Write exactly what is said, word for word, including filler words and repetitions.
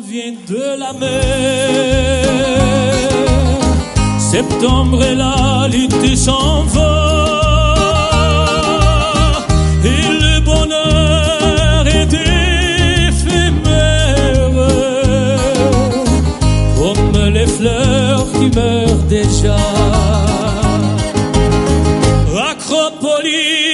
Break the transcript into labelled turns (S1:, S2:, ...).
S1: vient de la mer. Septembre est là, l'été s'en va, et le bonheur est éphémère, comme les fleurs qui meurent déjà. Acropolis